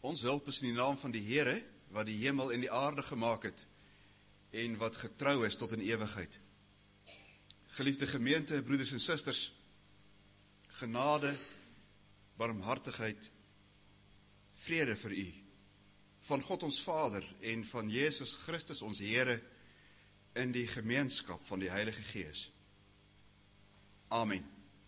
Ons hulp is in die naam van die Here, wat die hemel en die aarde gemaak het, en wat getrou is tot in ewigheid. Geliefde gemeente, broeders en susters, genade, barmhartigheid, vrede vir u, van God ons Vader en van Jesus Christus ons Here, in die gemeenskap van die Heilige Gees. Amen.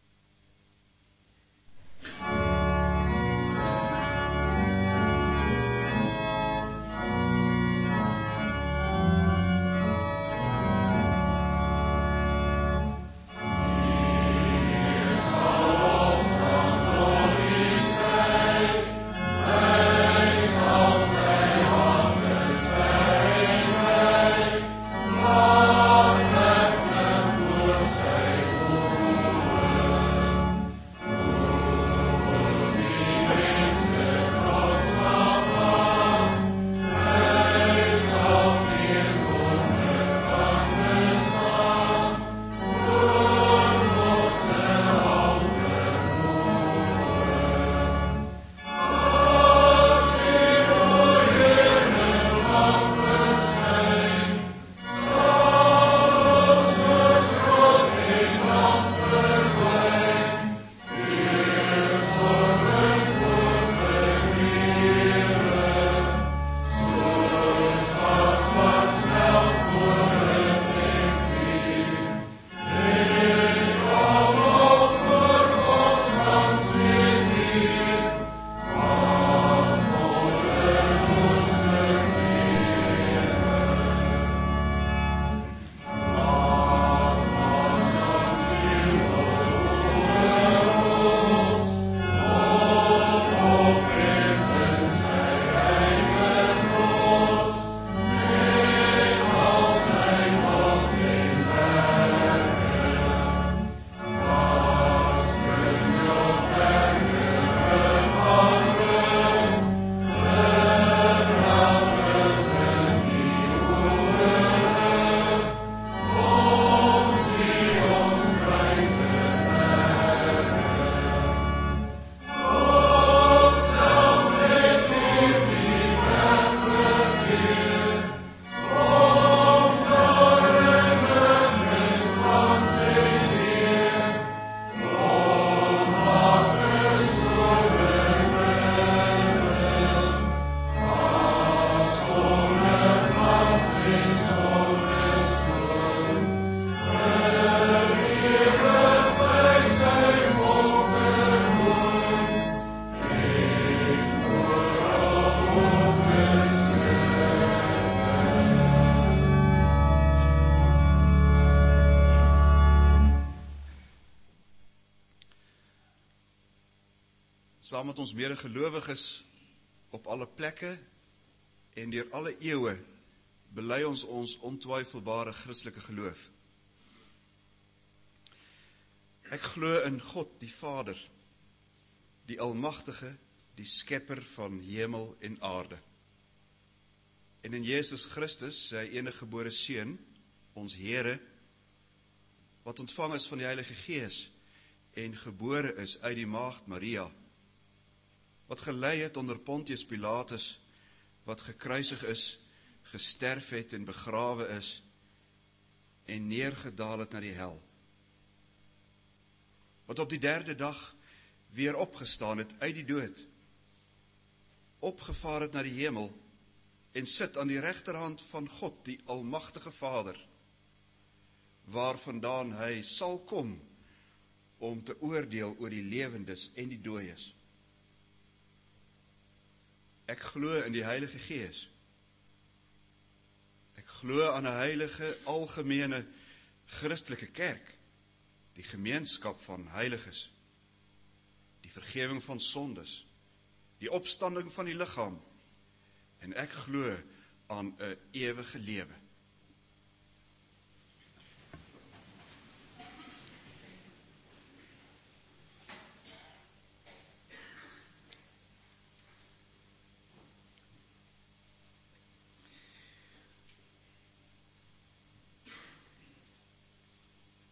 Saam met ons medegelowiges op alle plekke en deur alle eeue bely ons ontwyfelbare Christelike geloof. Ek glo in God die Vader, die Almagtige, die Skepper van hemel en aarde. En in Jesus Christus, sy eniggebore Seun, ons Here, wat ontvang is van die Heilige Gees en gebore is uit die maagd Maria, wat gelei het onder Pontius Pilatus, wat gekruisig is, gesterf het en begrawe is, en neergedaal het na die hel. Wat op die 3de dag weer opgestaan het uit die dood, opgevaar het na die hemel, en sit aan die regterhand van God, die Almagtige Vader, waarvandaan hy sal kom, om te oordeel oor die lewendes en die dooies. Ek glo in die Heilige Gees. Ek glo aan 'n heilige, algemene, Christelike kerk, die gemeenskap van heiliges, die vergewing van sondes, die opstanding van die liggaam, en ek glo aan 'n ewige lewe.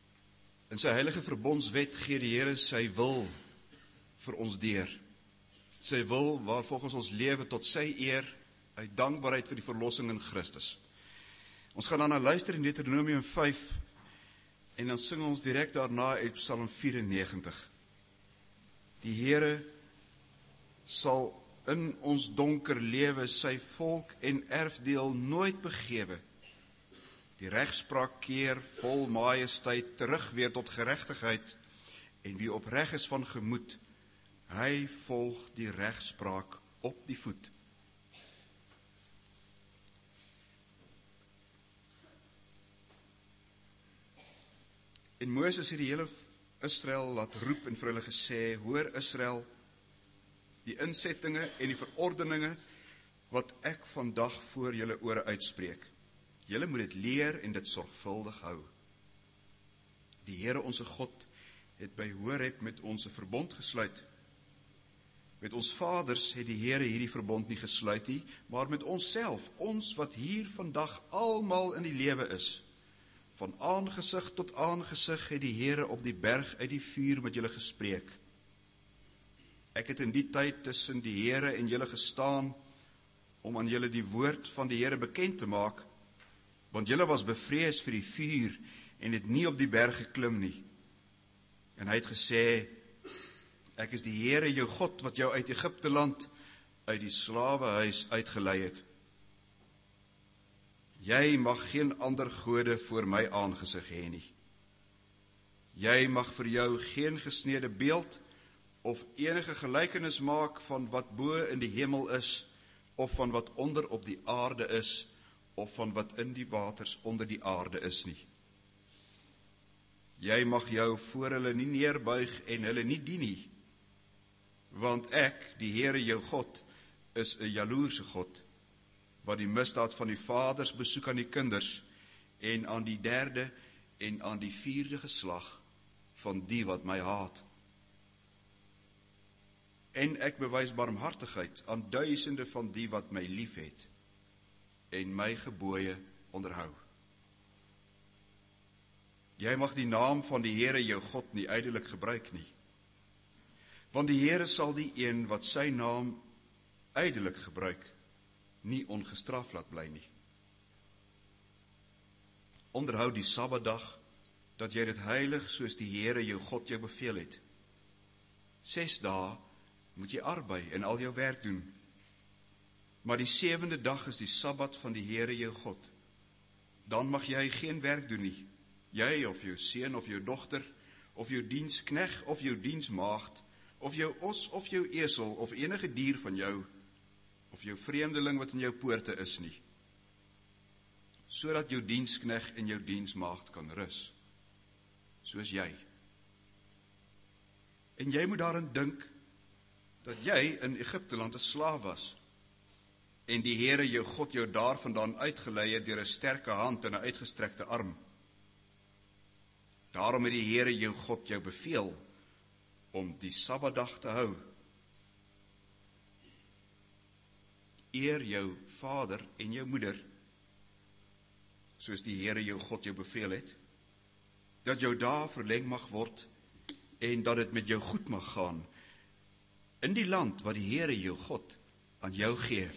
In sy heilige verbondswet gee die Here sy wil vir ons deur. sy wil waar volgens ons lewe tot sy eer, uit dankbaarheid vir die verlossing in Christus. Ons gaan dan luister in Deuteronomium 5, en dan sing ons direk daarna uit Psalm 94. Die Here sal in ons donker lewe sy volk en erfdeel nooit begewe. Die regspraak keer vol majesteit terug weer tot geregtigheid, en wie opreg is van gemoed, hy volg die regspraak op die voet. En Moses het die hele Israel laat roep en vir hulle gesê, hoor Israel, die insettinge en die verordeninge wat ek vandag voor julle ore uitspreek. Julle moet dit leer en dit sorgvuldig hou. Die Here onse God het by Horeb met ons 'n verbond gesluit. Met ons vaders het die Here hierdie verbond nie gesluit nie, maar met onsself, ons wat hier vandag almal in die lewe is. Van aangesig tot aangesig het die Here op die berg uit die vuur met julle gespreek. Ek het in die tyd tussen die Here en julle gestaan, om aan julle die woord van die Here bekend te maak, want julle was bevrees vir die vuur, en het nie op die berg geklim nie. En hy het gesê, ek is die Here jou God, wat jou uit Egipte land, uit die slawehuis uitgelei het. Jy mag geen ander gode voor my aangesig hê nie. Jy mag vir jou geen gesnede beeld, of enige gelykenis maak van wat bo in die hemel is, of van wat onder op die aarde is, of van wat in die waters onder die aarde is nie. Jy mag jou voor hulle nie neerbuig en hulle nie dien nie, want ek, die Here jou God, is 'n jaloerse God, wat die misdaad van die vaders besoek aan die kinders, en aan die derde en aan die vierde geslag van die wat my haat. En ek bewys barmhartigheid aan duisende van die wat my lief het, en my gebooie onderhou. Jy mag die naam van die Here jou God nie ydelik gebruik nie, want die Here sal die een wat sy naam ydelik gebruik, nie ongestraf laat bly nie. Onderhou die Sabbatdag, dat jy dit heilig soos die Here jou God jou beveel het. 6 dae moet jy arbei en al jou werk doen, maar die 7de dag is die Sabbat van die Here jou God. Dan mag jy geen werk doen nie, jy of jou seun of jou dogter, of jou dienskneg of jou diensmaagd, of jou os of jou esel, of enige dier van jou, of jou vreemdeling wat in jou poorte is nie, sodat jou dienskneg en jou diensmaagd kan rus, soos jy. En jy moet daarin dink, dat jy in Egipte land 'n slaaf was, en die Here jou God jou daarvandaan uitgelei het deur 'n sterke hand en 'n uitgestrekte arm. Daarom het die Here jou God jou beveel om die Sabbatdag te hou. Eer jou vader en jou moeder, soos die Here jou God jou beveel het, dat jou dae verleng mag word, en dat dit met jou goed mag gaan, in die land wat die Here jou God aan jou gee.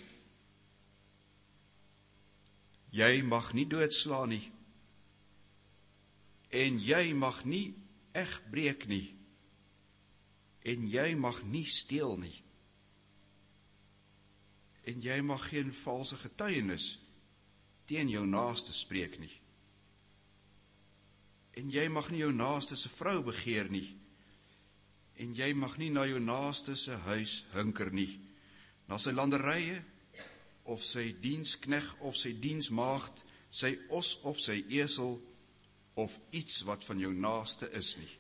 Jy mag nie doodslaan nie, en jy mag nie egbreek nie, en jy mag nie steel nie, en jy mag geen valse getuienis teen jou naaste spreek nie, en jy mag nie jou naaste se vrou begeer nie, en jy mag nie na jou naaste se huis hunker nie, na sy landerye, of sy dienskneg of sy diensmaagd, sy os of sy esel, of iets wat van jou naaste is nie.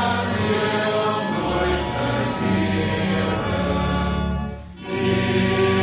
Yeah.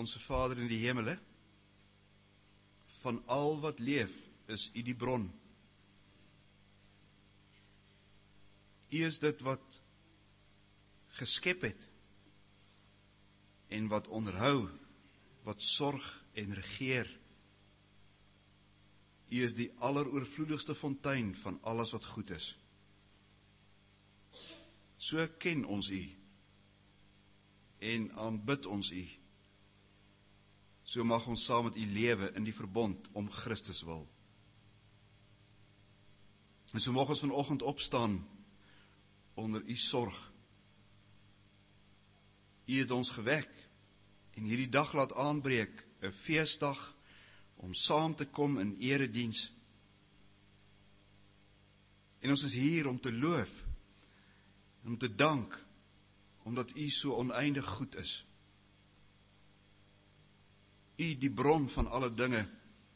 Onse Vader in die hemele, van al wat leef is U die bron. U is dit wat geskep het en wat onderhou, wat sorg en regeer. U is die alleroorvloedigste fontein van alles wat goed is. So ken ons U en aanbid ons U. So mag ons saam met U lewe in die verbond om Christus wil. En so mag ons vanoggend opstaan onder U sorg. U het ons gewek en hierdie dag laat aanbreek, 'n feesdag om saam te kom in erediens. En ons is hier om te loof, om te dank, omdat U so oneindig goed is. U, die bron van alle dinge,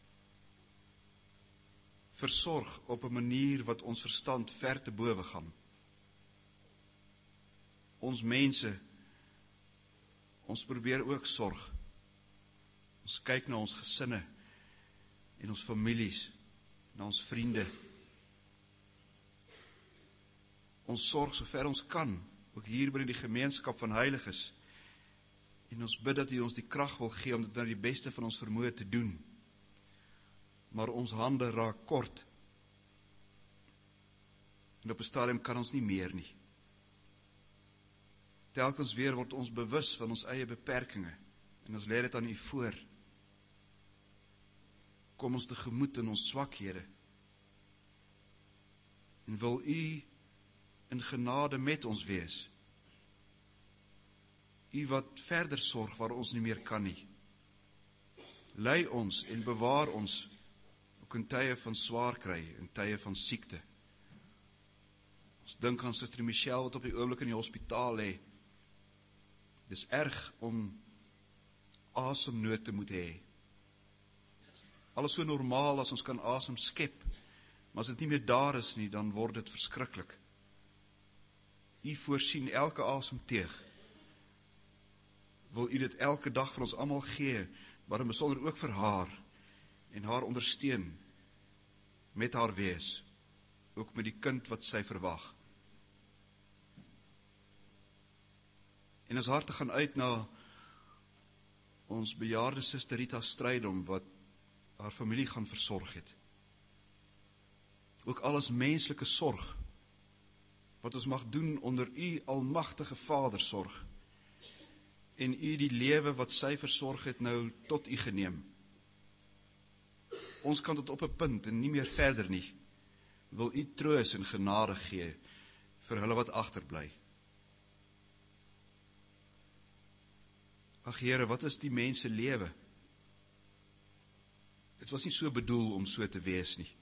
versorg op 'n manier wat ons verstand ver te bowe gaan. Ons mense, ons probeer ook sorg. Ons kyk na ons gesinne en ons families, na ons vriende. Ons sorg so ver ons kan, ook hier binne die gemeenskap van heiliges. En ons bid dat U ons die krag wil gee om dit na die beste van ons vermoë te doen. Maar ons hande raak kort. En op 'n stadium kan ons nie meer nie. Telkens weer word ons bewus van ons eie beperkings en ons lê dit aan U voor. Kom ons tegemoet in ons swakhede. En wil U in genade met ons wees. U wat verder sorg waar ons nie meer kan nie. Lei ons en bewaar ons, ook in tye van swaar kry, in tye van siekte. Ons dink aan Suster Michelle wat op die oomblik in die hospitaal lê. Dis erg om asemnood te moet hê. Alles so normaal as ons kan asem skep, maar as dit nie meer daar is nie, dan word dit verskriklik. U voorsien elke asemteug. Wil U dit elke dag vir ons almal gee, maar in besonder ook vir haar en haar ondersteun met haar wees, ook met die kind wat sy verwag. En ons harte gaan uit na ons bejaarde Suster Rita Strydom, wat haar familie gaan versorg het. Ook alles menslike sorg, wat ons mag doen onder U almagtige Vadersorg, en U die lewe wat sy versorg het nou tot U geneem. Ons kan tot op 'n punt en nie meer verder nie, wil U troos en genade gee vir hulle wat agterbly. Ag Here, wat is die mens se lewe? Dit was nie so bedoel om so te wees nie.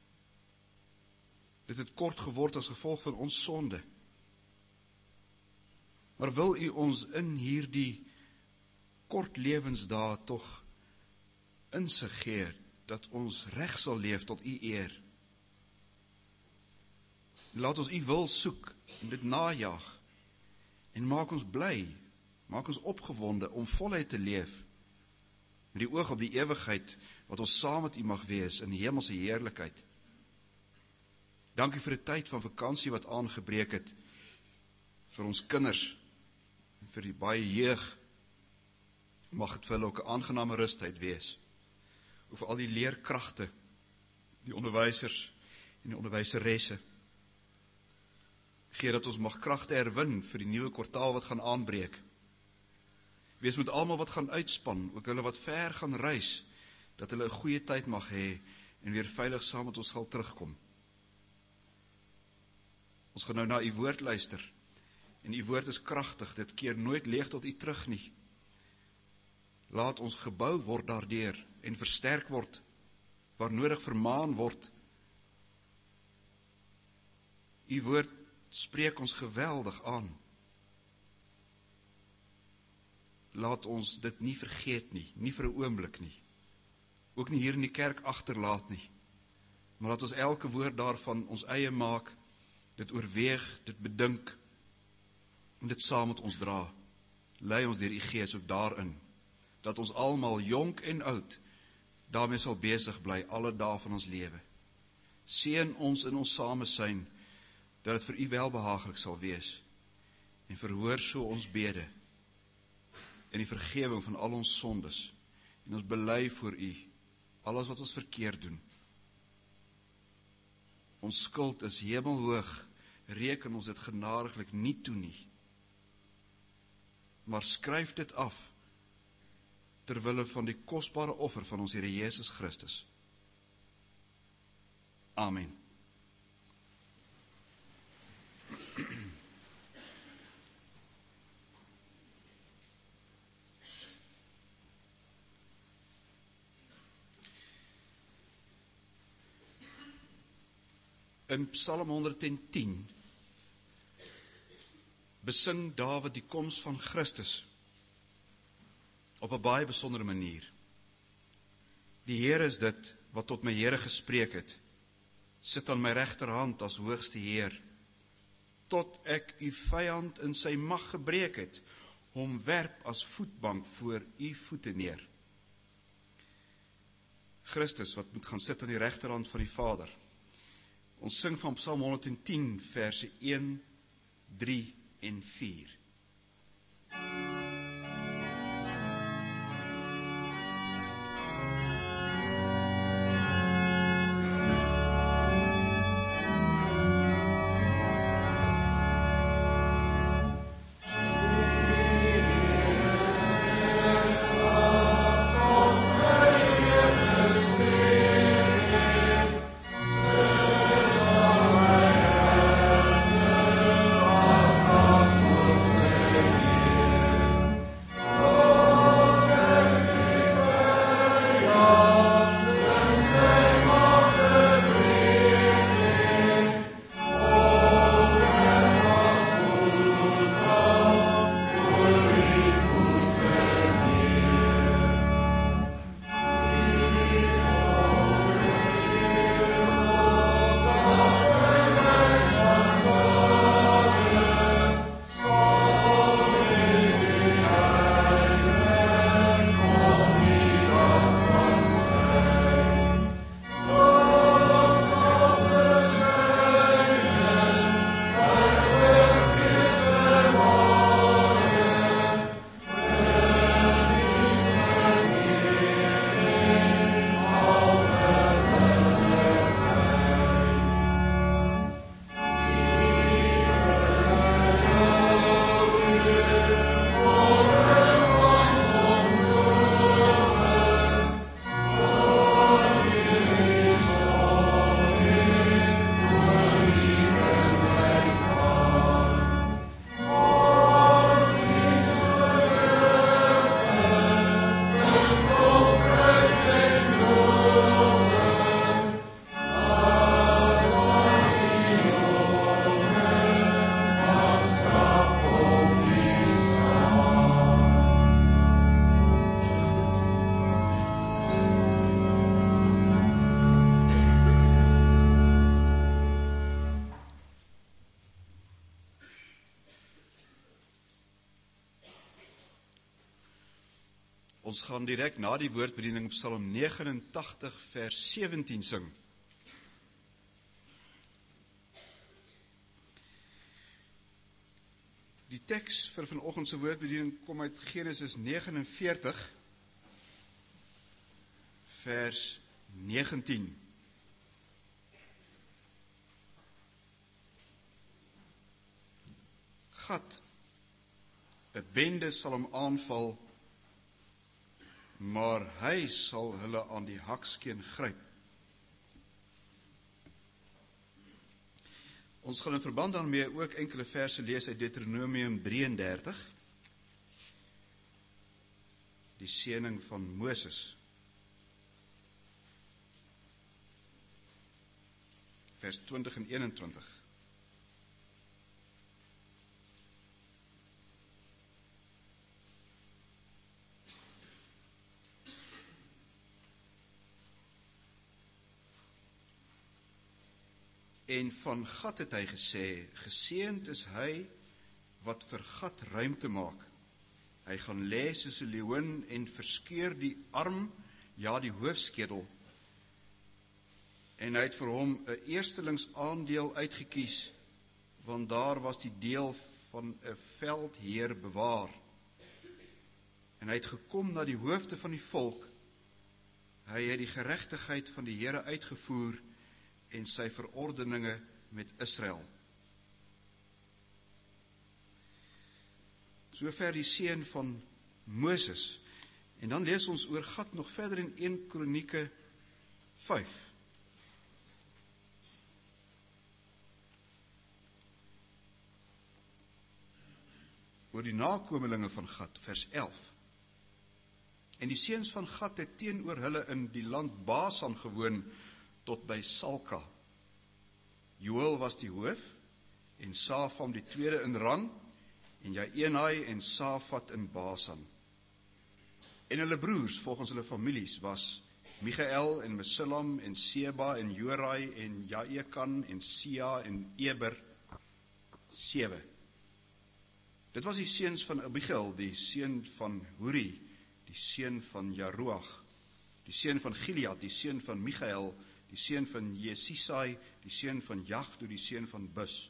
Dit het kort geword as gevolg van ons sonde. Maar wil U ons in hierdie kort lewensdae tog insig gee, dat ons reg sal leef tot U eer. Laat ons U wil soek en dit najag, en maak ons bly, maak ons opgewonde om voluit te leef, met die oog op die ewigheid, wat ons saam met U mag wees in die hemelse heerlikheid. Dankie vir die tyd van vakansie wat aangebreek het, vir ons kinders, en vir die baie jeug, mag het vir hulle ook 'n aangename rustyd wees, of al die leerkragte, die onderwysers en die onderwyseresse. Gee dat ons mag kragte herwin vir die nuwe kwartaal wat gaan aanbreek. Wees met almal wat gaan uitspan, ook hulle wat ver gaan reis, dat hulle 'n goeie tyd mag hê en weer veilig saam met ons sal terugkom. Ons gaan nou na U woord luister, en U woord is kragtig, dit keer nooit leeg tot U terug nie. Laat ons gebou word daardeur en versterk word, waar nodig vermaan word. U woord spreek ons geweldig aan. Laat ons dit nie vergeet nie, nie vir 'n oomblik nie. Ook nie hier in die kerk agterlaat nie. Maar laat ons elke woord daarvan ons eie maak, dit oorweeg, dit bedink, en dit saam met ons dra. Lei ons deur U Gees ook daarin, dat ons almal, jonk en oud, daarmee sal besig bly, alle dae van ons lewe. Seën ons in ons samesyn, dat het vir u welbehaaglik sal wees, en verhoor so ons bede, en die vergewing van al ons sondes, en ons bely voor u, alles wat ons verkeerd doen. Ons skuld is hemelhoog, reken ons dit genadiglik nie toe nie, maar skryf dit af, terwille van die kosbare offer van ons Here Jesus Christus. Amen. In Psalm 110 besing Dawid die koms van Christus op 'n baie besondere manier. Die Here is dit wat tot my Here gespreek het. Sit aan my regterhand as hoogste Heer, tot ek u vyand in sy mag gebreek het, hom werp as voetbank voor u voete neer. Christus wat moet gaan sit aan die regterhand van die Vader. Ons sing van Psalm 110 verse 1, 3 en 4. Ons gaan direk na die woordbediening Psalm 89 vers 17 sing. Die teks vir vanoggend se woordbediening kom uit Genesis 49 vers 19. Gat, 'n bende sal hom aanval, maar hy sal hulle aan die hakskeen gryp. Ons gaan in verband daarmee ook enkele verse lees uit Deuteronomium 33, die seëning van Moses. Vers 20 en 21. En van Gad het hy gesê, geseënd is hy wat vir Gad ruimte maak. Hy gaan lê soos 'n leeuin en verskeur die arm, ja die hoofskedel. En hy het vir hom 'n eerstelings aandeel uitgekies, want daar was die deel van 'n veldheer bewaar. En hy het gekom na die hoofde van die volk. Hy het die geregtigheid van die Here uitgevoer en sy verordeninge met Israel. Sover die seun van Moses. En dan lees ons oor Gad nog verder in 1 Kronieke 5. Oor die nakomelinge van Gad, vers 11. En die seuns van Gad het teenoor hulle in die land Basan gewoon tot by Salka. Joel was die hoof, en Safam die tweede in rang, en Jaenai en Safat in Basan. En hulle broers, volgens hulle families, was Michael en Mesullam en Seba en Jorai en Jaekan en Sia en Eber, 7. Dit was die seuns van Abigail, die seun van Huri, die seun van Jaroach, die seun van Gilead, die seun van Michael, die seun van Jesisai, die seun van Jagdo, die seun van Bus.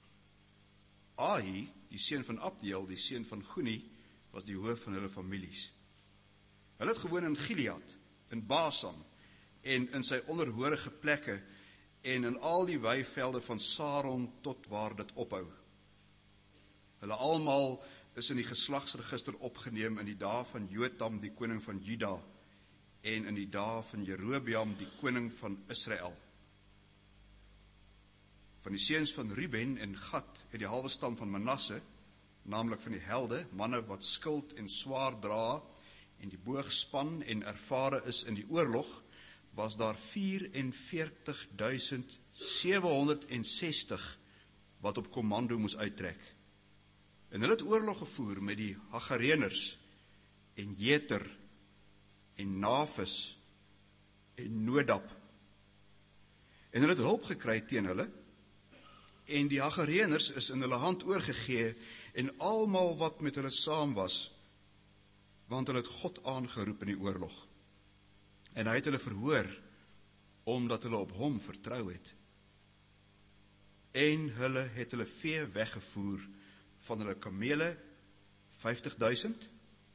Ahi, die seun van Abdiel, die seun van Guni, was die hoof van hulle families. Hulle het gewoon in Gilead, in Basan, en in sy onderhorige plekke, en in al die weivelde van Saron tot waar dit ophou. Hulle almal is in die geslagsregister opgeneem in die dae van Jotam, die koning van Juda, en in die dae van Jerobeam, die koning van Israel. Van die seuns van Ruben en Gad het die halwe stam van Manasse, naamlik van die helde, manne wat skild en swaard dra, en die boog span en ervare is in die oorlog, was daar 44.760 wat op kommando moes uittrek. En hulle het oorlog gevoer met die Hagareners en Jeter en Nafis en Nodab. En hulle het hulp gekry teen hulle, en die Hagareners is in hulle hand oorgegee, en almal wat met hulle saam was, want hulle het God aangeroep in die oorlog. En hy het hulle verhoor, omdat hulle op hom vertrou het. En hulle het hulle vee weggevoer, van hulle kamele 50.000,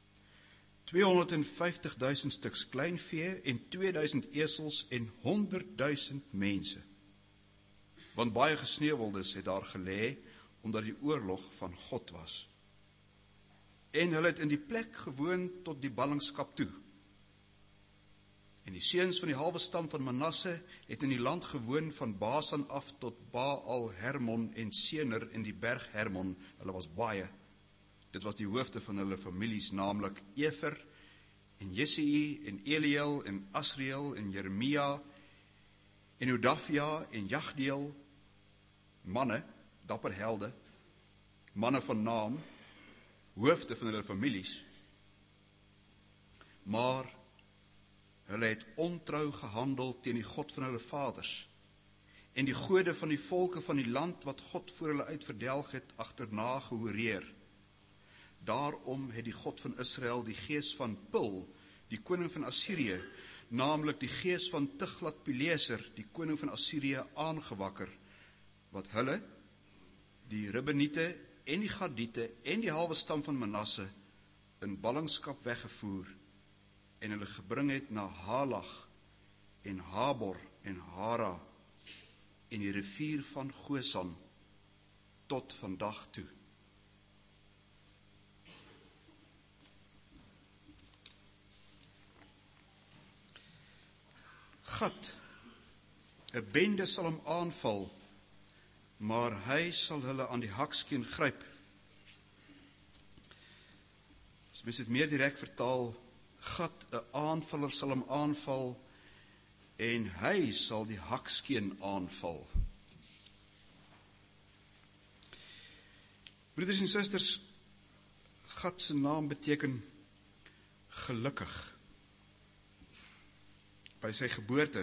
250.000 stuks kleinvee en 2.000 esels en 100.000 mense. Want baie gesneuweldes het daar gelê, omdat die oorlog van God was. En hulle het in die plek gewoon tot die ballingskap toe. En die seuns van die halwe stam van Manasse het in die land gewoon van Basan af tot Baal Hermon en Sener in die berg Hermon. Hulle was baie. Dit was die hoofde van hulle families, naamlik Efer en Jesei en Eliel en Asriel en Jeremia en Hodavia en Jagdeel, manne, dapper helde, manne van naam, hoofde van hulle families. Maar hulle het ontrou gehandel teen die God van hulle vaders, en die gode van die volke van die land wat God voor hulle uitverdelg het, agterna gehoreer. Daarom het die God van Israel die gees van Pul, die koning van Assirië, naamlik die gees van Tiglat-Pileser, die koning van Assirië, aangewakker, wat hulle, die Ribbenite en die Gadiete en die halwe stam van Manasse, in ballingskap weggevoer, en hulle gebring het na Halach en Habor en Hara en die rivier van Gosan tot vandag toe. Gad, 'n bende sal hom aanval, maar hy sal hulle aan die hakskeen gryp. As mens dit meer direk vertaal, Gad, 'n aanvaller sal hom aanval, en hy sal die hakskeen aanval. Broeders en susters, Gad se naam beteken gelukkig. By sy geboorte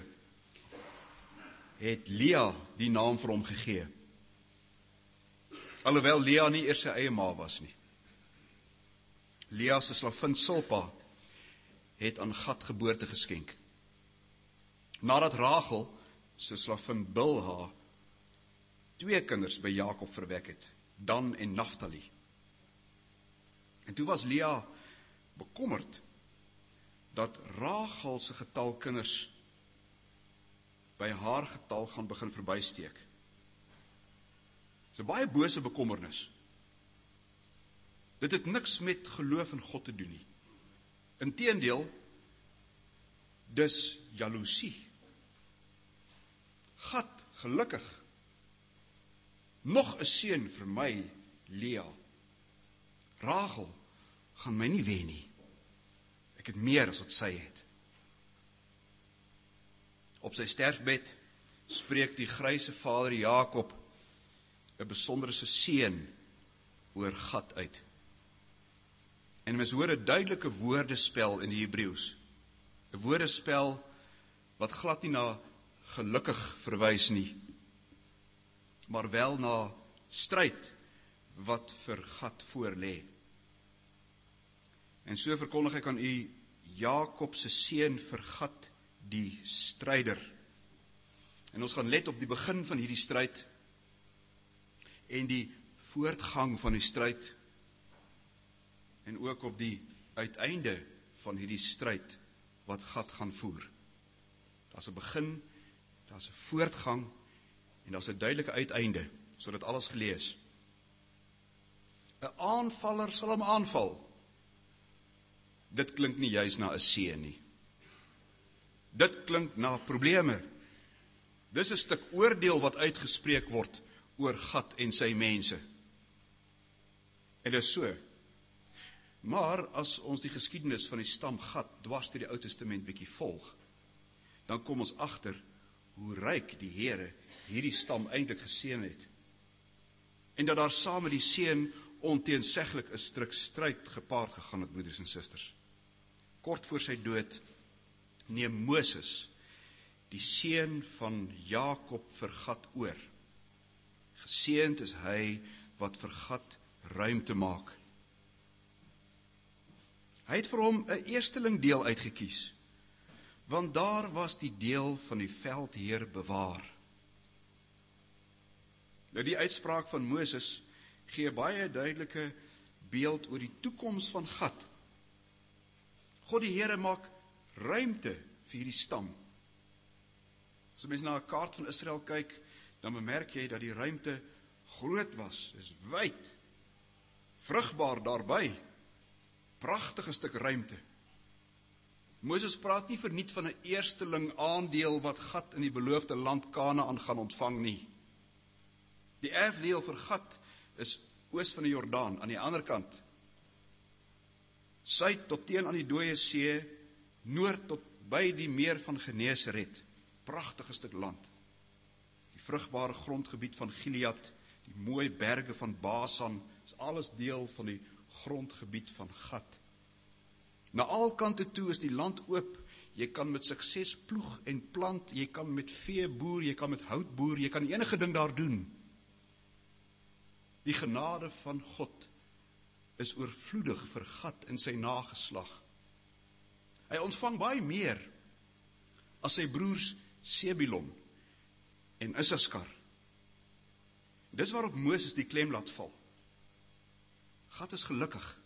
het Lea die naam vir hom gegee. Alhoewel Lea nie eers sy eie ma was nie. Lea se slavin Silpa het aan Gad geboorte geskenk. Nadat Rachel se slavin Bilha 2 kinders by Jakob verwek het, Dan en Naftali. En toe was Lea bekommerd dat Rachel se getal kinders by haar getal gaan begin verbysteek. Dis 'n baie bose bekommernis. Dit het niks met geloof in God te doen nie. Inteendeel, dis jaloesie. Gad, gelukkig. Nog 'n seun vir my, Lea. Rachel gaan my nie wen nie. Ek het meer as wat sy het. Op sy sterfbed spreek die gryse vader Jakob 'n besondere seën oor Gad uit. En mens hoor 'n duidelike woordespel in die Hebreëus. 'n Woordespel wat glad nie na gelukkig verwys nie, maar wel na stryd wat vir Gad voorlê. En so verkondig ek aan u Jakob se seun vir Gad die stryder. En ons gaan let op die begin van hierdie stryd en die voortgang van die stryd en ook op die uiteinde van hierdie stryd wat Gad gaan voer. Daar's 'n begin, daar's 'n voortgang en daar's 'n duidelike uiteinde, sodat alles gelees. 'n Aanvaller sal hom aanval. Dit klink nie juis na 'n seën nie. Dit klink na probleme. Dis 'n stuk oordeel wat uitgespreek word oor Gad en sy mense. En dit is so. Maar as ons die geskiedenis van die stam Gad dwars deur die Ou Testament bietjie volg, dan kom ons agter hoe ryk die Here hierdie stam eintlik geseën het. En dat daar saam met die seën onteenseglik 'n stuk stryd gepaard gegaan het, broeders en susters. Kort voor sy dood neem Moses die seën van Jakob vir Gad oor. Geseënd is hy wat vir Gad ruimte maak. Hy het vir hom 'n eersteling deel uitgekies, want daar was die deel van die veldheer bewaar. Nou die uitspraak van Moses gee baie duidelike beeld oor die toekoms van Gad. God die Here maak ruimte vir hierdie stam. As jy mens na 'n kaart van Israel kyk, dan bemerk jy dat die ruimte groot was, is wyd, vrugbaar daarby, pragtige stuk ruimte. Moses praat nie verniet van 'n eersteling aandeel wat Gad in die beloofde land Kanaan gaan ontvang nie. Die erfdeel vir Gad is oos van die Jordaan, aan die ander kant. Suid tot teen aan die Dooie See, noord tot by die meer van Genesaret, pragtige stuk land. Die vrugbare grondgebied van Gilead, die mooi berge van Basan, is alles deel van die grondgebied van Gad. Na al kante toe is die land oop, jy kan met sukses ploeg en plant, jy kan met vee boer, jy kan met hout boer, jy kan enige ding daar doen. Die genade van God is oorvloedig vir Gad in sy nageslag. Hy ontvang baie meer as sy broers Sebulon en Issaskar. Dis waarop Moses die klem laat val. Gad is gelukkig.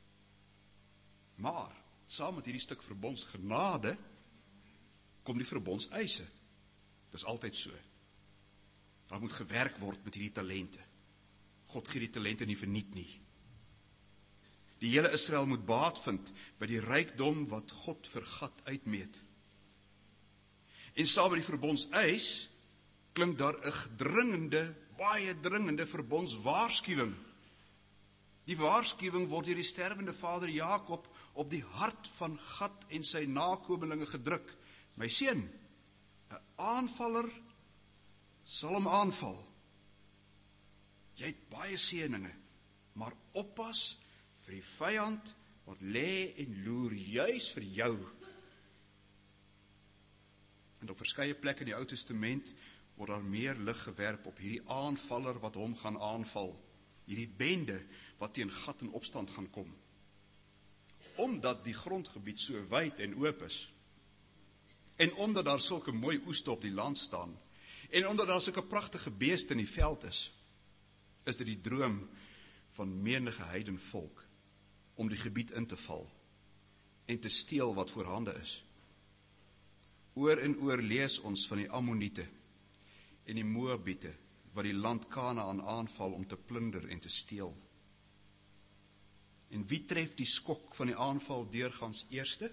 Maar saam met hierdie stuk verbondsgenade kom die verbondseise. Dis altyd so. Daar moet gewerk word met hierdie talente. God gee die talente nie verniet nie. Die hele Israel moet baat vind by die rykdom wat God vir Gad uitmeet. En saam met die verbondseis klink daar 'n baie dringende verbondswaarskuwing. Die waarskuwing word deur die sterwende vader Jakob op die hart van Gad en sy nakomelinge gedruk. My seun, 'n aanvaller sal hom aanval. Jy het baie seëninge, maar oppas vir die vyand wat lê en loer juis vir jou. En op verskeie plekke in die Ou Testament word daar meer lig gewerp op hierdie aanvaller wat hom gaan aanval. Hierdie bende wat teen Gad in opstand gaan kom. omdat die grondgebied so wyd en oop is, en omdat daar sulke mooi oeste op die land staan, en omdat daar sulke pragtige beeste in die veld is dit die droom van menige heidenvolk, om die gebied in te val, en te steel wat voorhande is. Oor en oor lees ons van die Ammoniete, en die Moabiete, wat die land Kanaan aanval om te plunder en te steel. En wie tref die skok van die aanval deurgangs eerste?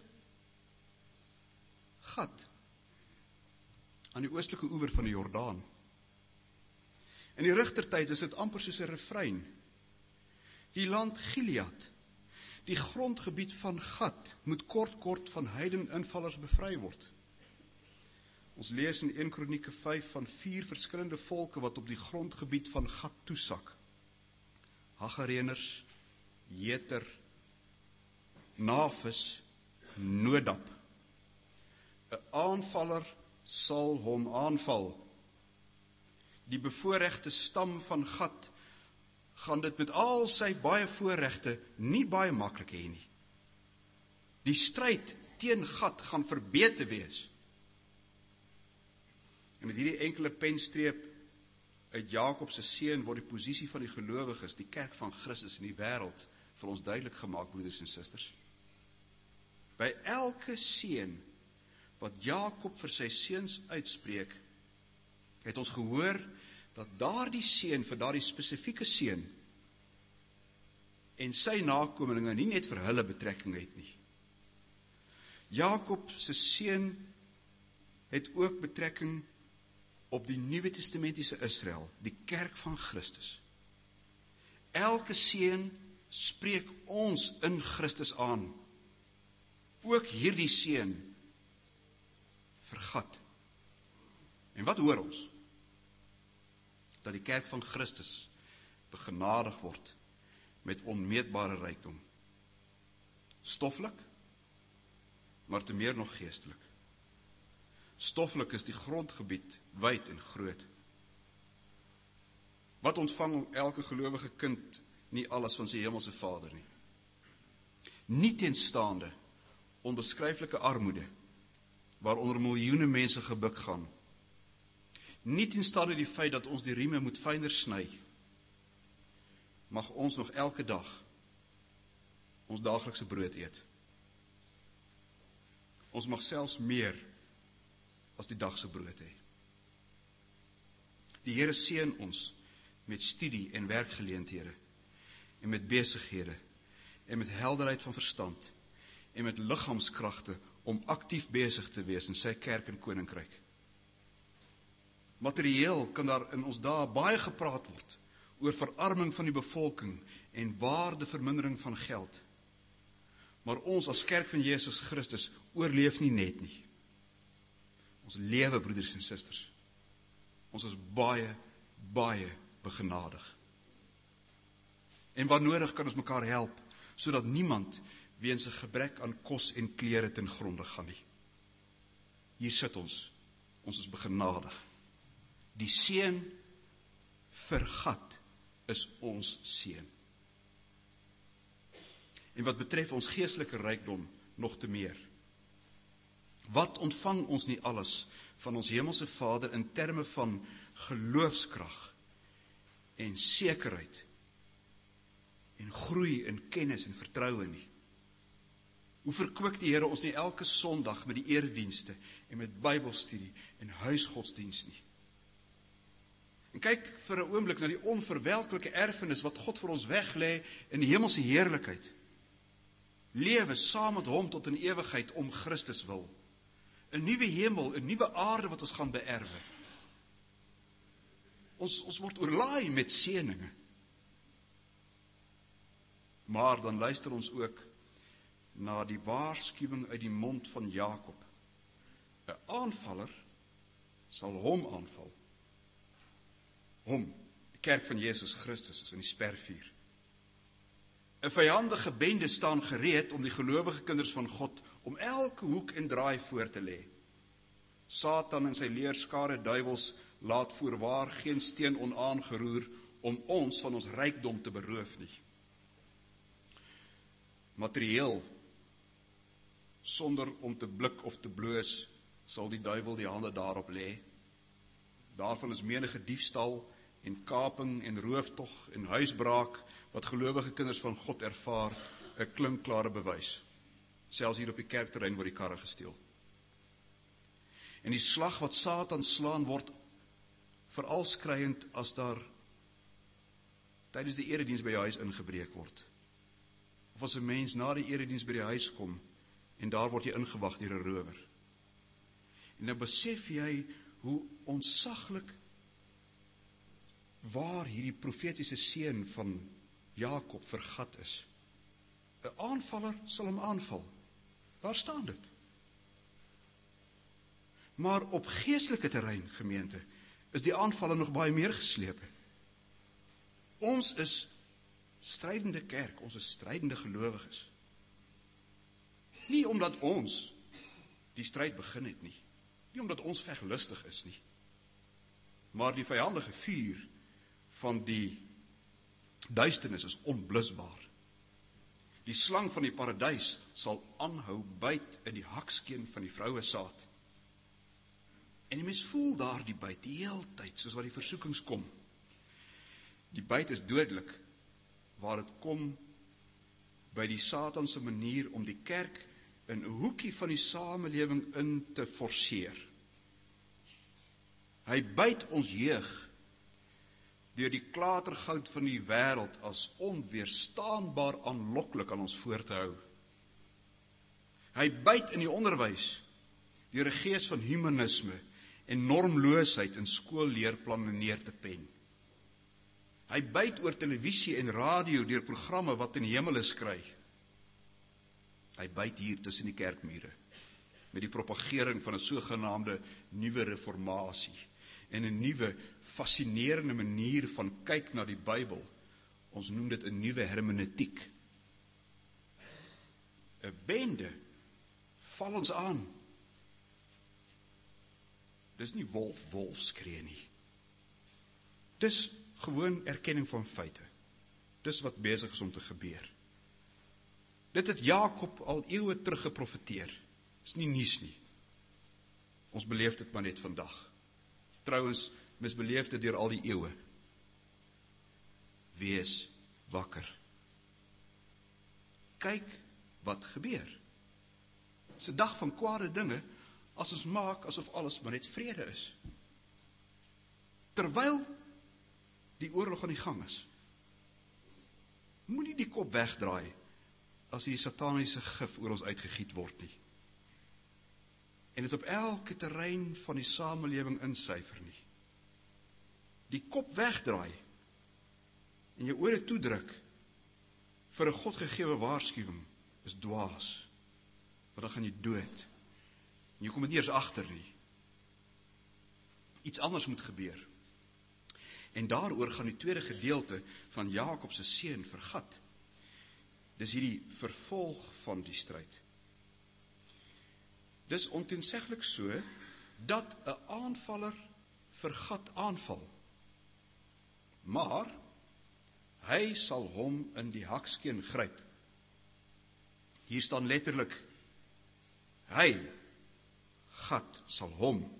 Gat, aan die oostelike oewer van die Jordaan. In die rigtertyd is dit amper soos 'n refrein. Die land Gilead, die grondgebied van Gat, moet kort van heideninvallers bevry word. Ons lees in 1 Kronieke 5 van 4 verskillende volke wat op die grondgebied van Gat toesak. Hagareners, Jeter, Nafis, Nodab. 'n aanvaller sal hom aanval. Die bevoorregte stam van Gat gaan dit met al sy baie voorregte nie baie maklik hê nie. Die stryd teen Gat gaan verbete wees. En met hierdie enkele penstreep uit Jakob se seën word die posisie van die gelowiges, die kerk van Christus in die wêreld, vir ons duidelik gemaak, broeders en susters. By elke seën wat Jakob vir sy seuns uitspreek, het ons gehoor dat daardie seën vir daardie spesifieke seën en sy nakomelinge nie net vir hulle betrekking het nie. Jakob se seën het ook betrekking op die Nuwe Testamentiese Israel, die kerk van Christus. Elke seën spreek ons in Christus aan. Ook hierdie seën vir Gat. En wat hoor ons? Dat die kerk van Christus begenadig word met onmeetbare rykdom. Stoffelik, maar te meer nog geestelik. Stoffelik is die grondgebied wyd en groot. Wat ontvang elke gelowige kind nie alles van sy hemelse Vader nie? Nieteenstaande onbeskryflike armoede, waaronder miljoene mense gebuk gaan. Nieteenstaande die feit dat ons die rieme moet fyner sny, mag ons nog elke dag ons daaglikse brood eet. Ons mag selfs meer as die dagse brood hê. Die Here seën ons met studie en werkgeleenthede, en met besighede, en met helderheid van verstand, en met liggaamskragte om aktief besig te wees in sy kerk en koninkryk. Materieel kan daar in ons dae baie gepraat word oor verarming van die bevolking en waardevermindering van geld. Maar ons as kerk van Jesus Christus oorleef nie net nie. Ons lewe, broeders en susters. Ons is baie, baie begenadig. En waar nodig kan ons mekaar help, sodat niemand weens 'n gebrek aan kos en klere ten gronde gaan nie. Hier sit ons is begenadig. Die seën vir Gat is ons seën. En wat betref ons geestelike rykdom nog te meer. Wat ontvang ons nie alles van ons hemelse Vader in terme van geloofskrag en sekerheid en groei in kennis en vertroue nie? Hoe verkwik die Here ons nie elke Sondag met die eredienste en met Bybelstudie en huisgodsdiens nie? En kyk vir 'n oomblik na die onverwelklike erfenis wat God vir ons weglê in die hemelse heerlikheid. Lewe saam met hom tot in ewigheid om Christus wil. 'n nuwe hemel, 'n nuwe aarde wat ons gaan beerwe. Ons word oorlaai met seëninge. Maar dan luister ons ook na die waarskuwing uit die mond van Jakob. 'n aanvaller sal hom aanval. Hom, die kerk van Jesus Christus, is in die spervuur. 'n vyandige bende staan gereed om die gelowige kinders van God om elke hoek en draai voor te lê. Satan en sy leerskare duiwels laat voorwaar geen steen onaangeroer om ons van ons rykdom te beroof nie. Materieel sonder om te blik of te bloos, sal die duiwel die hande daarop lê. Daarvan is menige diefstal en kaping en rooftog en huisbraak, wat gelowige kinders van God ervaar, 'n klinkklare bewys. Selfs hier op die kerkterrein word die karre gesteel. En die slag wat Satan slaan word veral skreiend as daar tydens die erediens by jou huis ingebreek word. Of as 'n mens na die erediens by die huis kom en daar word jy ingewag deur 'n rower. En dan besef jy hoe ontsaglik waar hierdie profetiese seun van Jakob vergat is. 'n Aanvaller sal hom aanval. Daar staan dit. Maar op geestelike terrein, gemeente, is die aanvaller nog baie meer geslepe. Ons is strydende kerk, ons is strydende gelowiges. Nie omdat ons die stryd begin het nie. Nie omdat ons veglustig is nie. Maar die vyandige vuur van die duisternis is onblusbaar. Die slang van die paradys sal aanhou byt in die hakskeen van die vrouesaad. En die mens voel daar die byt die hele tyd, soos wat die versoekings kom. Die byt is dodelik, waar het kom by die Satanse manier om die kerk in 'n hoekie van die samelewing in te forceer. Hy byt ons jeug deur die klatergoud van die wêreld as onweerstaanbaar aanloklik aan ons voor te hou. Hy byt in die onderwys deur 'n gees van humanisme en normloosheid in skoolleerplanne neer te pen. Hy byt oor televisie en radio deur programme wat in die hemel is kry. Hy byt hier tussen die kerkmure met die propagering van 'n sogenaamde nuwe reformatie en 'n nuwe fascinerende manier van kyk na die Bybel. Ons noem dit 'n nuwe hermeneutiek. 'n Bende val ons aan. Dis nie wolf skree nie. Dis gewoon erkenning van feite. Dis wat besig is om te gebeur. Dit het Jakob al eeue terug geprofeteer. Dis nie nuus nie. Ons beleef dit maar net vandag. Trouwens, misbeleef dit deur al die eeue. Wees wakker. Kyk wat gebeur. Dis 'n dag van kwade dinge, as ons maak asof alles maar net vrede is. Terwyl die oorlog aan die gang is. Moenie die kop wegdraai as die sataniese gif oor ons uitgegiet word nie. En dit op elke terrein van die samelewing insyfer nie. Die kop wegdraai en jou ore toedruk vir 'n Godgegewe waarskuwing is dwaas. Want dan gaan jy dood. En jy kom dit nie eens agter nie. Iets anders moet gebeur. En daaroor gaan die tweede gedeelte van Jakob se seun vergat. Dis hierdie vervolg van die stryd. Dis onteenseglik so, dat 'n aanvaller vergat aanval. Maar, hy sal hom in die hakskeen gryp. Hier staan letterlik, hy, gat, sal hom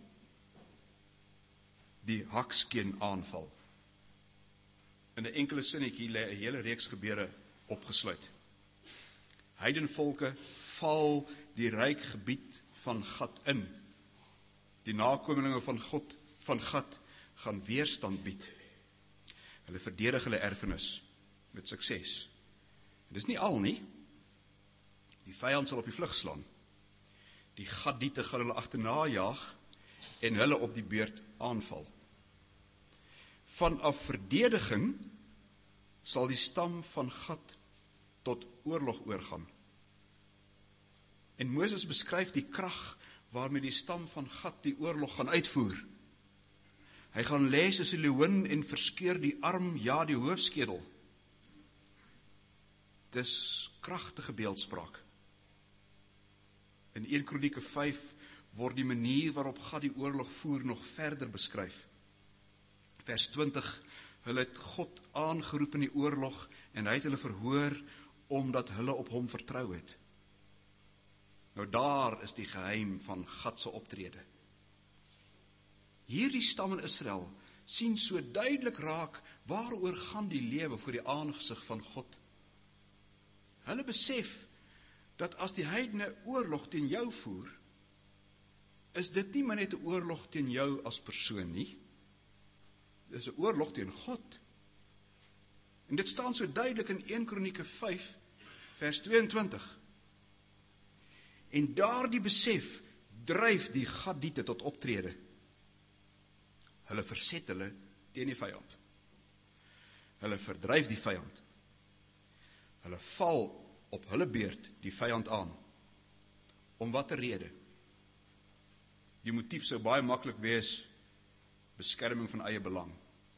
die hakskeen aanval. In 'n enkele sinnetjie lê 'n hele reeks gebeure opgesluit. Heidenvolke val die ryk gebied van Gad in. Die nakomelinge van Gad gaan weerstand bied. Hulle verdedig hulle erfenis met sukses. En dis nie al nie. Die vyand sal op die vlug slaan. Die Gadiete gaan hulle agterna jaag en hulle op die beurt aanval. Vanaf verdediging sal die stam van Gad tot oorlog oorgaan. En Moses beskryf die krag waarmee die stam van Gad die oorlog gaan uitvoer. Hy gaan lê soos 'n leeuwin en verskeur die arm, ja die hoofskedel. Dis kragtige beeldspraak. In 1 Kronieke 5 word die manier waarop Gad die oorlog voer nog verder beskryf. Vers 20, hulle het God aangeroep in die oorlog en hy het hulle verhoor omdat hulle op hom vertrou het. Nou daar is die geheim van God se optrede. Hierdie stam in Israel sien so duidelik raak waaroor gaan die lewe voor die aangesig van God. Hulle besef dat as die heidene oorlog teen jou voer, is dit nie maar net 'n oorlog teen jou as persoon nie. Dit is 'n oorlog teen God. En dit staan so duidelik in 1 Kronieke 5 vers 22. En daardie besef dryf die Gadiete tot optrede. Hulle verset hulle teen die vyand. Hulle verdryf die vyand. Hulle val op hulle beurt die vyand aan. Om watter rede? Die motief sou baie maklik wees, beskerming van eie belang.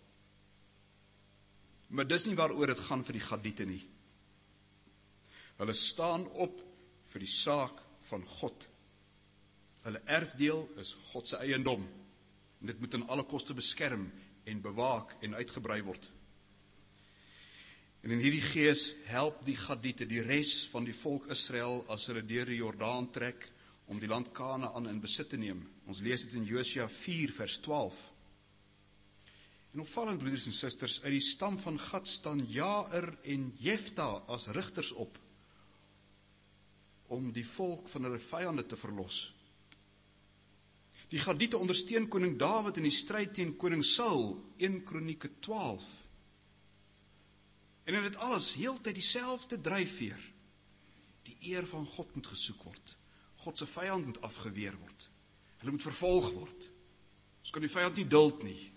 Maar dis nie waaroor dit gaan vir die Gadiete nie. Hulle staan op vir die saak van God. Hulle erfdeel is God se eiendom. En dit moet aan alle koste beskerm en bewaak en uitgebrei word. En in hierdie gees help die Gadiete die res van die volk Israel as hulle deur die Jordaan trek om die land Kanaan in besit te neem. Ons lees dit in Josua 4 vers 12. En opvallend, broeders en susters, uit die stam van Gad staan Jair en Jefta as rigters op om die volk van hulle vyande te verlos. Die Gadiete ondersteun koning Dawid in die stryd teen koning Saul, 1 Kronieke 12. En in dit alles heeltyd dieselfde dryfveer. Die eer van God moet gesoek word. God se vyand moet afgeweer word. Hulle moet vervolg word. Ons kan die vyand nie duld nie.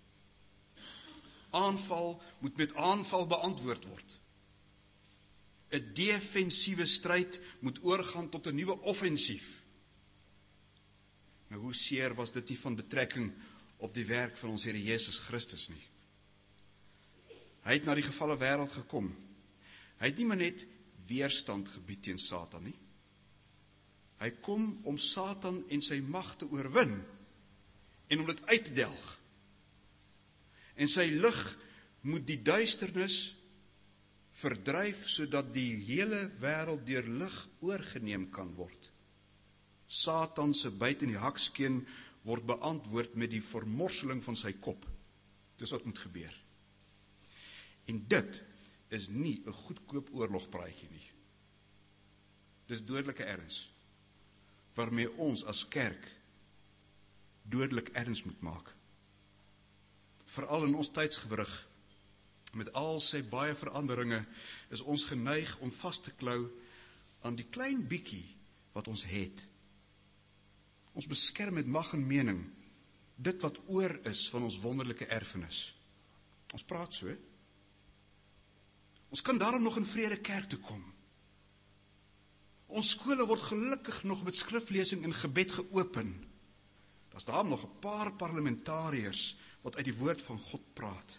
Aanval moet met aanval beantwoord word. 'n defensiewe stryd moet oorgaan tot 'n nuwe offensief. Nou, hoe seer was dit nie van betrekking op die werk van ons Here Jesus Christus nie. Hy het na die gevalle wêreld gekom. Hy het nie maar net weerstand gebied teen Satan nie. Hy kom om Satan en sy mag te oorwin en om dit uit te delg. En sy lig moet die duisternis verdryf sodat die hele wêreld deur lig oorgeneem kan word. Satan se byt in die hakskeen word beantwoord met die vermorseling van sy kop. Dis wat moet gebeur. En dit is nie 'n goedkoop oorlogpraatjie nie. Dis dodelike erns, waarmee ons as kerk dodelik erns moet maak. Veral in ons tydsgewrig, met al sy baie veranderinge, is ons geneig om vas te klou aan die klein bietjie wat ons het. Ons beskerm met mag en mening dit wat oor is van ons wonderlike erfenis. Ons praat so. Ons kan daarom nog in vrede kerk toe kom. Ons skole word gelukkig nog met skriflesing en gebed geopen. Daar's daarom nog 'n paar parlementariërs wat uit die woord van God praat.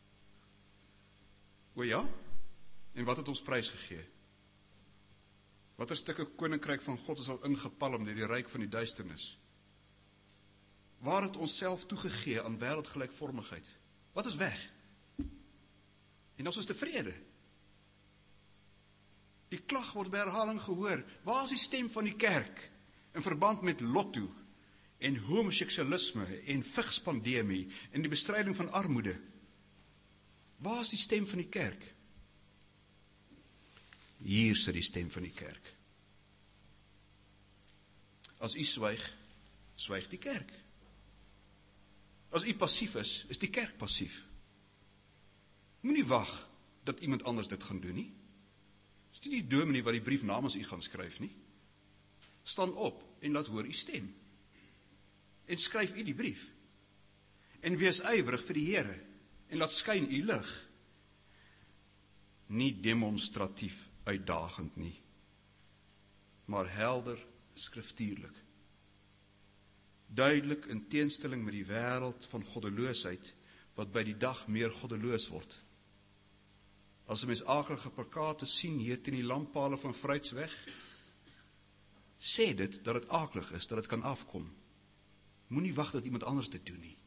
O ja? En wat het ons prys gegee? Watter stukke koninkryk van God is al ingepalm deur die ryk van die duisternis? Waar het ons self toegegee aan wêreldgelykvormigheid? Wat is weg? En ons is tevrede. Die klag word by herhaling gehoor. Waar is die stem van die kerk in verband met lotto en homoseksualisme en vigspandemie en die bestryding van armoede? Waar is die stem van die kerk? Hier sit die stem van die kerk. As u swyg, swyg die kerk. As u passief is die kerk passief. Moenie wag dat iemand anders dit gaan doen nie. Is nie die dominee wat die brief namens u gaan skryf nie. Staan op en laat hoor u stem. En skryf u die brief. En wees ywerig vir die Here en laat skyn u lig. Nie demonstratief uitdagend nie, maar helder skriftuurlik. Duidelik in teenstelling met die wêreld van goddeloosheid wat by die dag meer goddeloos word. As 'n mens aaklige plakate sien hier teen die lamppale van Vryheidsweg, sê dit dat dit aaklig is, dat dit kan afkom. Moenie wag dat iemand anders dit doen nie.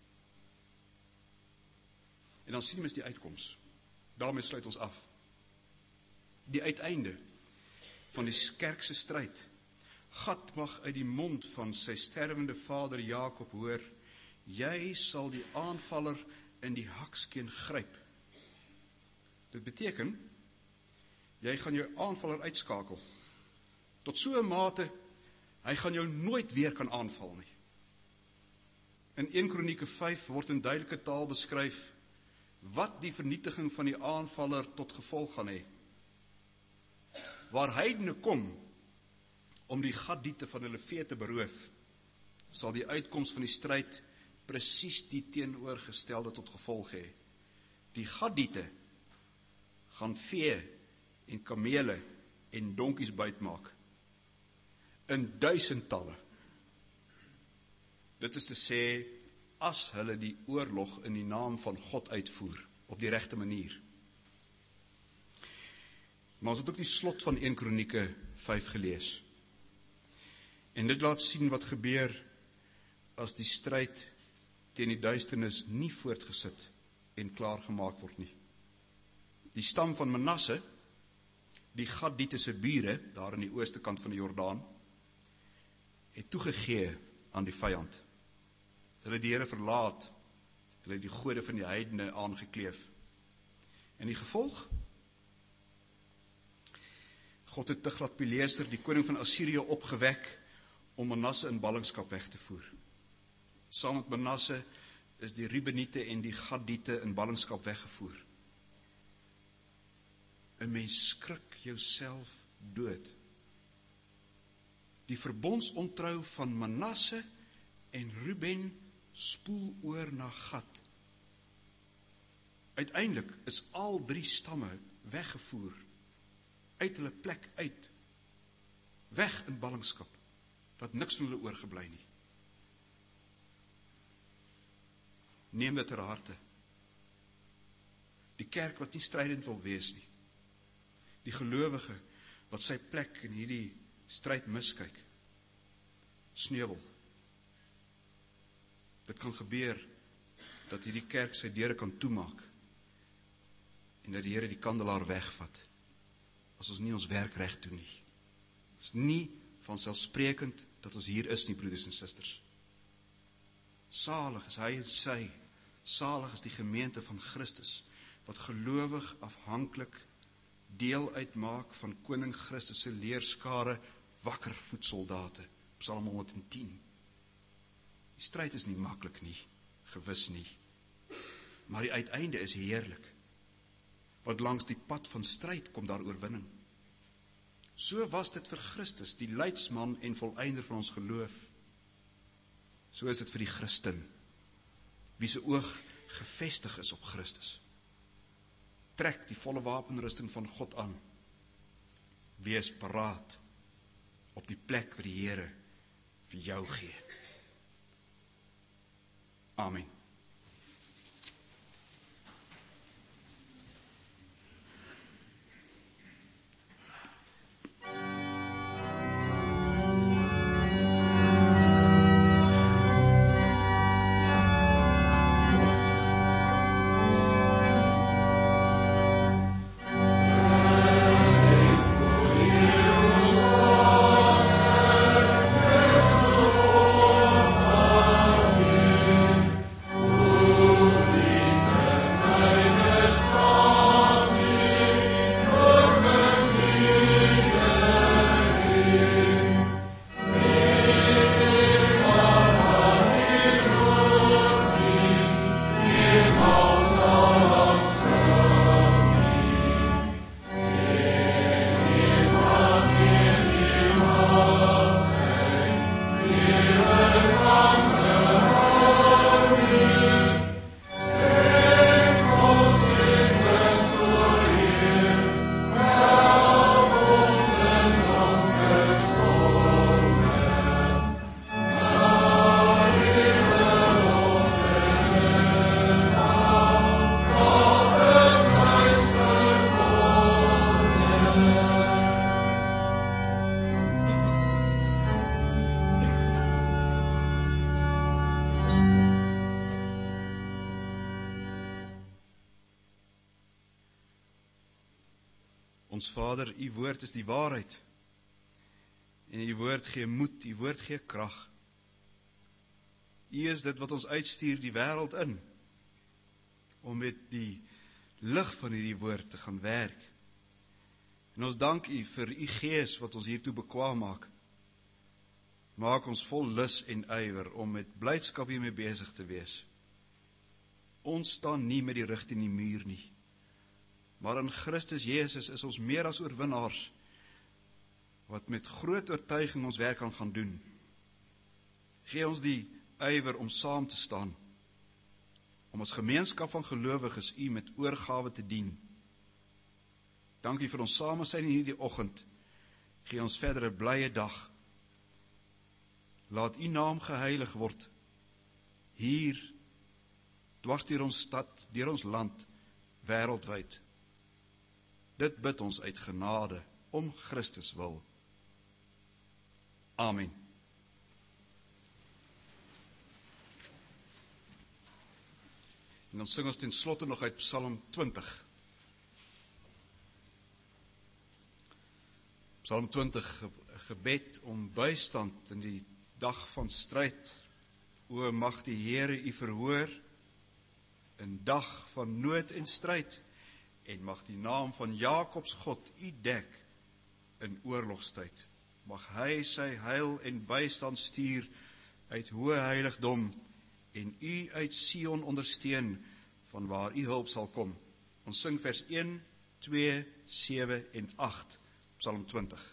En dan sien mens die uitkoms. Daarmee sluit ons af. Die uiteinde van die kerkse stryd Gad mag uit die mond van sy sterwende vader Jakob hoor, jy sal die aanvaller in die hakskeen gryp. Dit beteken, jy gaan jou aanvaller uitskakel. Tot so 'n mate, hy gaan jou nooit weer kan aanval nie. In 1 Kronieke 5 word in duidelike taal beskryf wat die vernietiging van die aanvaller tot gevolg gaan hê. Waar heidene kom om die Gadiete van hulle vee te beroof, sal die uitkoms van die stryd presies die teenoorgestelde tot gevolg hê. Die Gadiete gaan vee en kamele en donkies buitmaak. In duisendtalle. Dit is te sê, as hulle die oorlog in die naam van God uitvoer, op die regte manier. Maar ons het ook die slot van 1 Kronieke 5 gelees. En dit laat sien wat gebeur as die stryd teen die duisternis nie voortgesit en klaargemaak word nie. Die stam van Manasse, die Gadiete se bure, daar in die ooste kant van die Jordaan, het toegegee aan die vyand. Hulle het die Here verlaat, hulle het die gode van die heidene aangekleef. En die gevolg? God het Tiglat-Pileser, die koning van Assirië, opgewek om Manasse in ballingskap weg te voer. Saam met Manasse is die Rubeniete en die Gadiete in ballingskap weggevoer. 'n Mens skrik jouself dood. Die verbondsontrouw van Manasse en Ruben spoel oor na Gad. Uiteindelik is al 3 stamme weggevoer, uit hulle plek uit, weg in ballingskap, dat niks van hulle oorgebly nie. Neem dit ter harte. Die kerk wat nie strydend wil wees nie, die gelowige wat sy plek in hierdie stryd miskyk, sneuwel. Dit kan gebeur dat hierdie kerk sy deure kan toemaak en dat die Here die kandelaar wegvat as ons nie ons werk reg doen nie. Het is nie vanselfsprekend dat ons hier is nie, broeders en susters. Salig is hy en sy, salig is die gemeente van Christus, wat gelowig afhanklik deel uitmaak van koning Christus se leerskare, wakker voetsoldate, Psalm 110. Die stryd is nie maklik nie, gewis nie, maar die uiteinde is heerlik, want langs die pad van stryd kom daar oorwinning. So was dit vir Christus, die leidsman en volëinder van ons geloof. So is dit vir die Christen, wie se oog gefestig is op Christus. Trek die volle wapenrusting van God aan. Wees paraat op die plek waar die Here vir jou gee. Amen. Ons Vader, u woord is die waarheid. En u woord gee moed, u woord gee krag. U is dit wat ons uitstuur die wêreld in, om met die lig van hierdie woord te gaan werk. En ons dank u vir u gees wat ons hiertoe bekwaam maak. Maak ons vol lus en ywer om met blydskap hiermee besig te wees. Ons staan nie met die rug teen die muur nie, maar in Christus Jesus is ons meer as oorwinnaars, wat met groot oortuiging ons werk kan gaan doen. Gee ons die ywer om saam te staan, om as gemeenskap van gelowiges u met oorgawe te dien. Dankie vir ons samesyn in hierdie oggend. Gee ons verder 'n blye dag. Laat u naam geheilig word, hier, dwars deur ons stad, deur ons land, wêreldwyd. Dit bid ons uit genade, om Christus wil. Amen. En dan sing ons ten slotte nog uit Psalm 20. Psalm 20, gebed om bystand in die dag van stryd. O, mag die Here u verhoor, in dag van nood en stryd, en mag die naam van Jakobs God u dek in oorlogstyd. Mag hy sy heil en bystand stuur uit hoë heiligdom, en u uit Sion ondersteun, van waar u hulp sal kom. Ons sing vers 1, 2, 7 en 8, Psalm 20.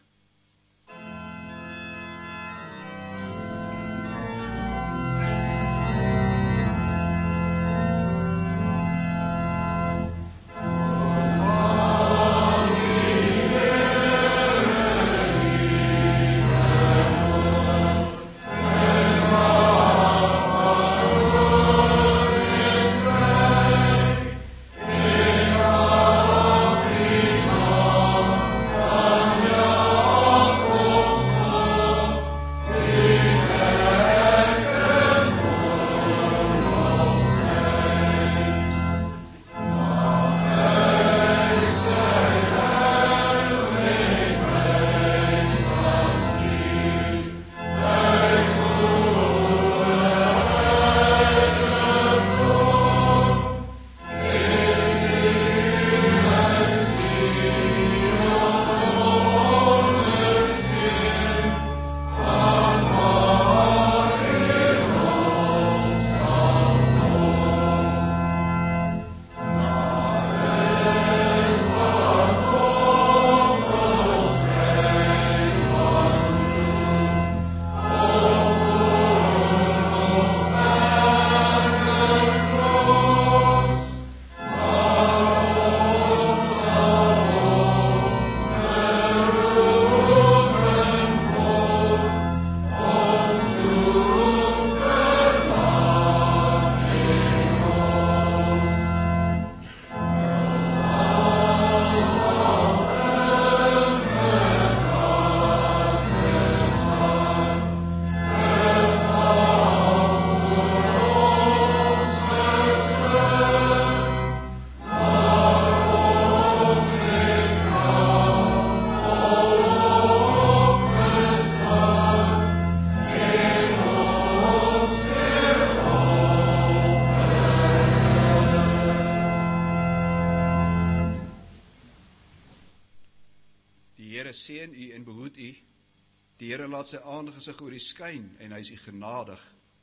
Seën u en behoed u. Die Here laat sy aangesig oor u skyn en hy is u genadig.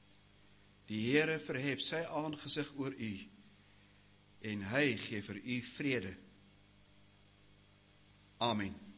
Die Here verhef sy aangesig oor u en hy gee vir u vrede. Amen.